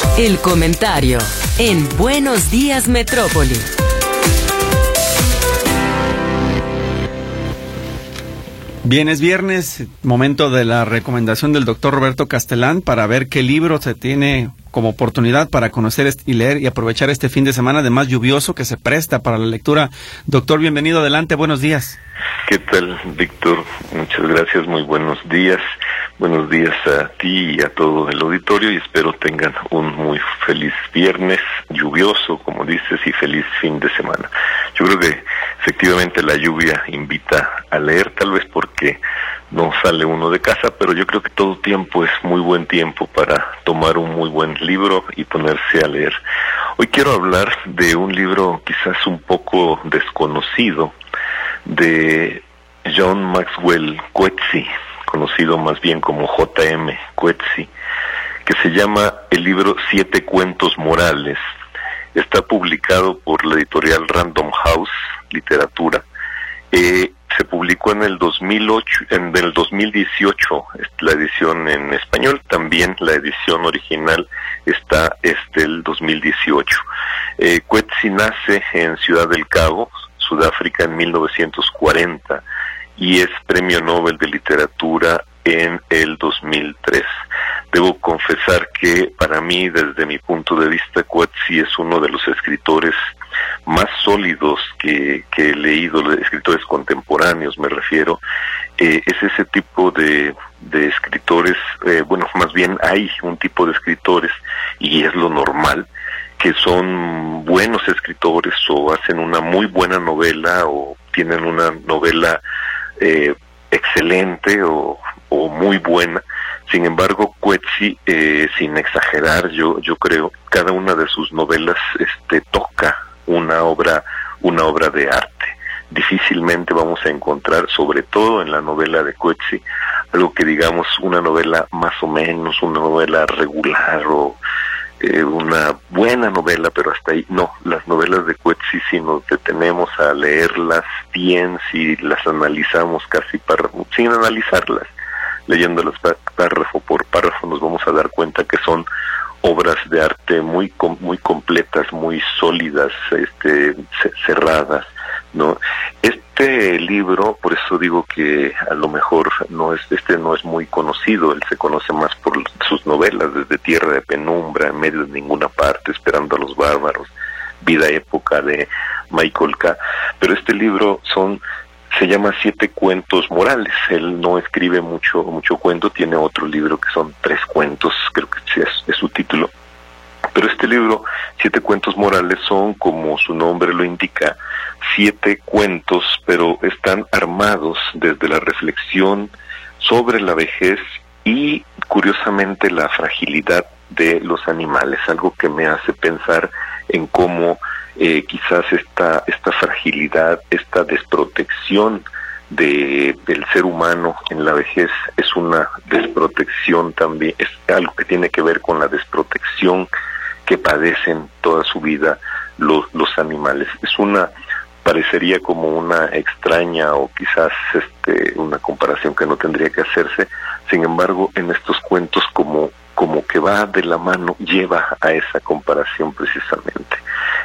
El comentario en Buenos Días Metrópoli. Bien, es viernes, momento de la recomendación del doctor Roberto Castelán para ver qué libro se tiene como oportunidad para conocer y leer y aprovechar este fin de semana, además lluvioso, que se presta para la lectura. Doctor, bienvenido, adelante, buenos días. ¿Qué tal, Víctor? Muchas gracias, muy buenos días. Buenos días a ti y a todo el auditorio y espero tengan un muy feliz viernes, lluvioso, como dices, y feliz fin de semana. Yo creo que efectivamente la lluvia invita a leer, tal vez porque no sale uno de casa, pero yo creo que todo tiempo es muy buen tiempo para tomar un muy buen libro y ponerse a leer. Hoy quiero hablar de un libro quizás un poco desconocido, de John Maxwell Coetzee, conocido más bien como J.M. Coetzee, que se llama el libro 7 cuentos morales. Está publicado por la editorial Random House Literatura. Se publicó en el 2018 la edición en español, también la edición original está el 2018. Coetzee nace en Ciudad del Cabo, Sudáfrica, en 1940 y es Premio Nobel de Literatura en el 2003. Debo confesar que para mí, desde mi punto de vista, Coetzee es uno de los escritores más sólidos que he leído, escritores contemporáneos me refiero. Es ese tipo de escritores, más bien hay un tipo de escritores, y es lo normal, que son buenos escritores o hacen una muy buena novela o tienen una novela excelente o muy buena. Sin embargo, Coetzee, sin exagerar, yo creo, cada una de sus novelas toca una obra de arte. Difícilmente vamos a encontrar, sobre todo en la novela de Coetzee, algo que digamos una novela más o menos, una novela regular o una buena novela, pero hasta ahí. No, las novelas de Coetzee, si nos detenemos a leerlas bien, si las analizamos casi sin analizarlas, leyéndolas párrafo por párrafo, nos vamos a dar cuenta que son obras de arte muy completas, muy sólidas, cerradas, ¿no? Este libro, por eso digo que a lo mejor no es muy conocido. Él se conoce más por sus novelas, desde Tierra de Penumbra, En medio de ninguna parte, Esperando a los bárbaros, Vida época de Michael K. Pero este libro se llama 7 cuentos morales. Él no escribe mucho cuento, tiene otro libro que son 3 cuentos, creo que es su título. Pero este libro, 7 cuentos morales, son, como su nombre lo indica, 7 cuentos, pero están armados desde la reflexión sobre la vejez y, curiosamente, la fragilidad de los animales, algo que me hace pensar en cómo quizás esta fragilidad, esta desprotección del ser humano en la vejez es una desprotección también, es algo que tiene que ver con la desprotección que padecen toda su vida los animales. Parecería como una extraña o quizás una comparación que no tendría que hacerse. Sin embargo, en estos cuentos como que va de la mano, lleva a esa comparación precisamente.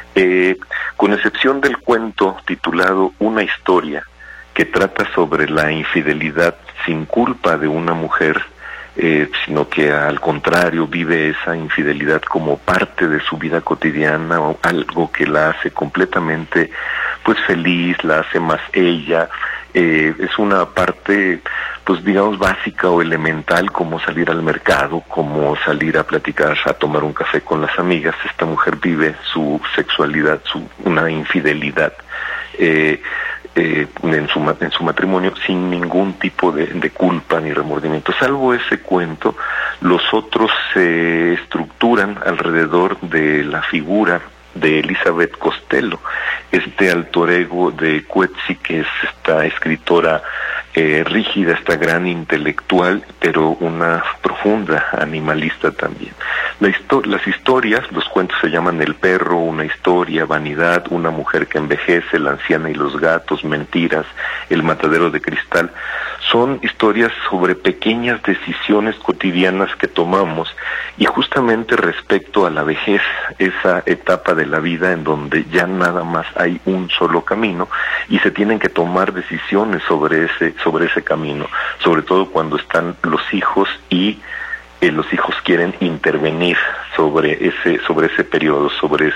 Con excepción del cuento titulado Una historia, que trata sobre la infidelidad sin culpa de una mujer, sino que al contrario vive esa infidelidad como parte de su vida cotidiana, o algo que la hace completamente feliz, la hace más ella. Es una parte digamos básica o elemental, como salir al mercado, como salir a platicar, a tomar un café con las amigas. Esta mujer vive su sexualidad, una infidelidad en su matrimonio sin ningún tipo de culpa ni remordimiento. Salvo ese cuento, los otros se estructuran alrededor de la figura de Elizabeth Costello, alter ego de Coetzee, que es esta escritora rígida, esta gran intelectual, pero una profunda animalista también. Las historias, los cuentos se llaman El perro, Una historia, Vanidad, Una mujer que envejece, La anciana y los gatos, Mentiras, El matadero de cristal. son historias sobre pequeñas decisiones cotidianas que tomamos, y justamente respecto a la vejez, esa etapa de la vida en donde ya nada más hay un solo camino y se tienen que tomar decisiones sobre ese camino, sobre todo cuando están los hijos y los hijos quieren intervenir sobre ese periodo, sobre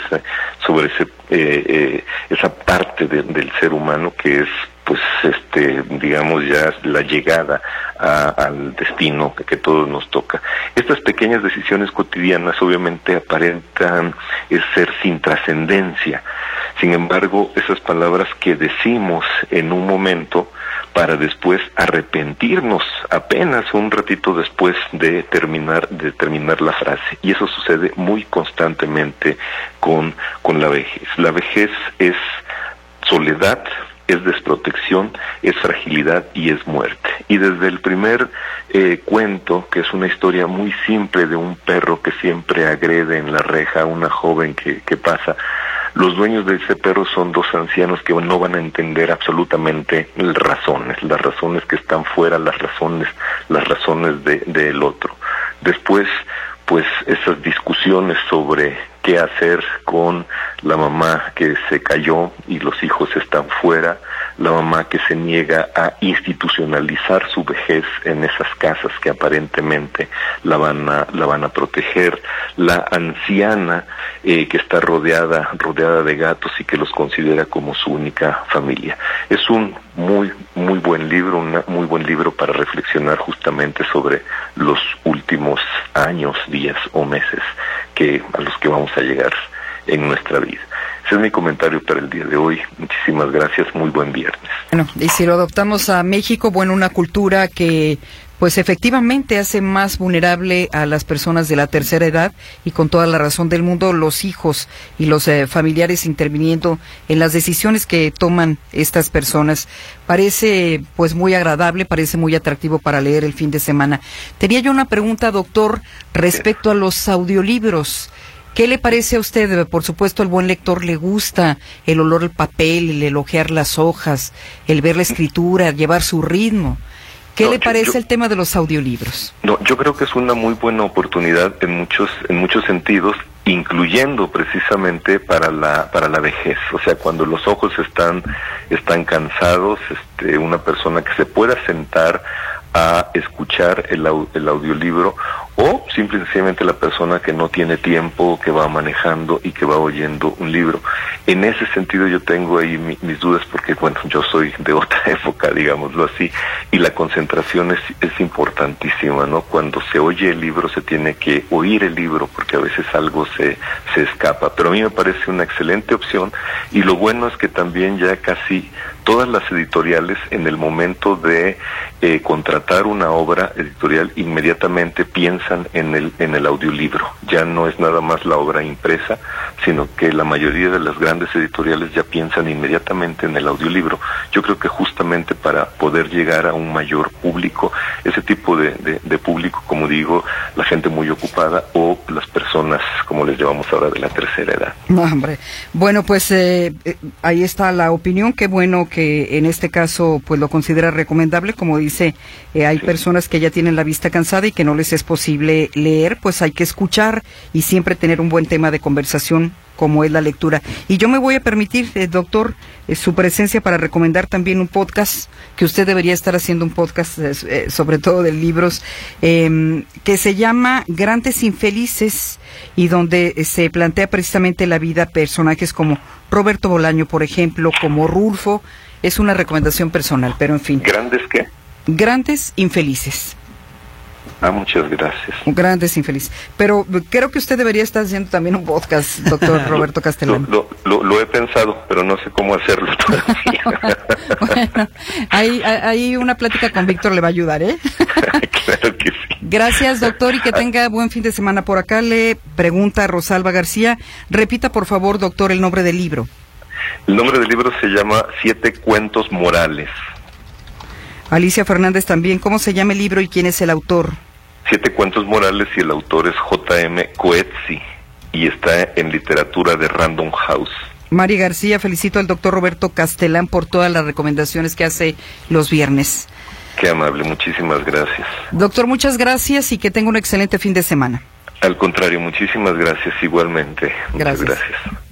esa parte del ser humano que es, pues, digamos, ya la llegada al destino que todos nos toca. Estas pequeñas decisiones cotidianas obviamente aparentan ser sin trascendencia. Sin embargo, esas palabras que decimos en un momento para después arrepentirnos apenas un ratito después de terminar la frase. Y eso sucede muy constantemente con la vejez. La vejez es soledad, es desprotección, es fragilidad y es muerte. Y desde el primer cuento, que es una historia muy simple de un perro que siempre agrede en la reja a una joven que pasa, los dueños de ese perro son dos ancianos que no van a entender absolutamente las razones que están fuera, las razones del otro. Después, pues, esas discusiones sobre qué hacer con la mamá que se cayó y los hijos están fuera, la mamá que se niega a institucionalizar su vejez en esas casas que aparentemente la van a proteger, la anciana que está rodeada de gatos y que los considera como su única familia. Es un muy buen libro para reflexionar justamente sobre los últimos años, días o meses a los que vamos a llegar en nuestra vida. Ese es mi comentario para el día de hoy. Muchísimas gracias, muy buen viernes. Bueno, y si lo adoptamos a México, bueno, una cultura que pues efectivamente hace más vulnerable a las personas de la tercera edad, y con toda la razón del mundo, los hijos y los familiares interviniendo en las decisiones que toman estas personas. Parece pues muy agradable, parece muy atractivo para leer el fin de semana. Tenía yo una pregunta, doctor, respecto a los audiolibros. ¿Qué le parece a usted? Por supuesto, al buen lector le gusta el olor al papel, el elogiar las hojas, el ver la escritura, llevar su ritmo. ¿Qué le parece el tema de los audiolibros? No, yo creo que es una muy buena oportunidad en muchos sentidos, incluyendo precisamente para la vejez. O sea, cuando los ojos están cansados, una persona que se pueda sentar a escuchar el audiolibro, o simplemente la persona que no tiene tiempo, que va manejando y que va oyendo un libro. En ese sentido yo tengo ahí mis dudas, porque bueno, yo soy de otra época, digámoslo así, y la concentración es importantísima, ¿no? Cuando se oye el libro se tiene que oír el libro, porque a veces algo se escapa, pero a mí me parece una excelente opción, y lo bueno es que también ya casi todas las editoriales, en el momento de contratar una obra editorial, inmediatamente piensan en el audiolibro. Ya no es nada más la obra impresa, sino que la mayoría de las grandes editoriales ya piensan inmediatamente en el audiolibro. Yo creo que justamente para poder llegar a un mayor público, ese tipo de público, como digo, la gente muy ocupada o las personas, como les llamamos ahora, de la tercera edad. No, hombre. Bueno, pues ahí está la opinión. Qué bueno que en este caso pues lo considera recomendable. Como dice, hay personas que ya tienen la vista cansada y que no les es posible leer, pues hay que escuchar y siempre tener un buen tema de conversación como es la lectura. Y yo me voy a permitir, doctor, su presencia para recomendar también un podcast, que usted debería estar haciendo un podcast sobre todo de libros, que se llama Grandes Infelices, y donde se plantea precisamente la vida de personajes como Roberto Bolaño, por ejemplo, como Rulfo. Es una recomendación personal, pero en fin. ¿Grandes qué? Grandes Infelices. Muchas gracias. Grandes Infelices. Pero creo que usted debería estar haciendo también un podcast, doctor Roberto Castellán. Lo he pensado, pero no sé cómo hacerlo todavía. Bueno, ahí una plática con Víctor le va a ayudar, ¿eh? Claro que sí. Gracias, doctor, y que tenga buen fin de semana. Por acá le pregunta Rosalba García. Repita, por favor, doctor, el nombre del libro. El nombre del libro se llama 7 cuentos morales. Alicia Fernández también. ¿Cómo se llama el libro y quién es el autor? 7 cuentos morales, y el autor es J.M. Coetzee, y está en literatura de Random House. Mari García, felicito al doctor Roberto Castellán por todas las recomendaciones que hace los viernes. Qué amable, muchísimas gracias. Doctor, muchas gracias y que tenga un excelente fin de semana. Al contrario, muchísimas gracias igualmente. Muchas gracias.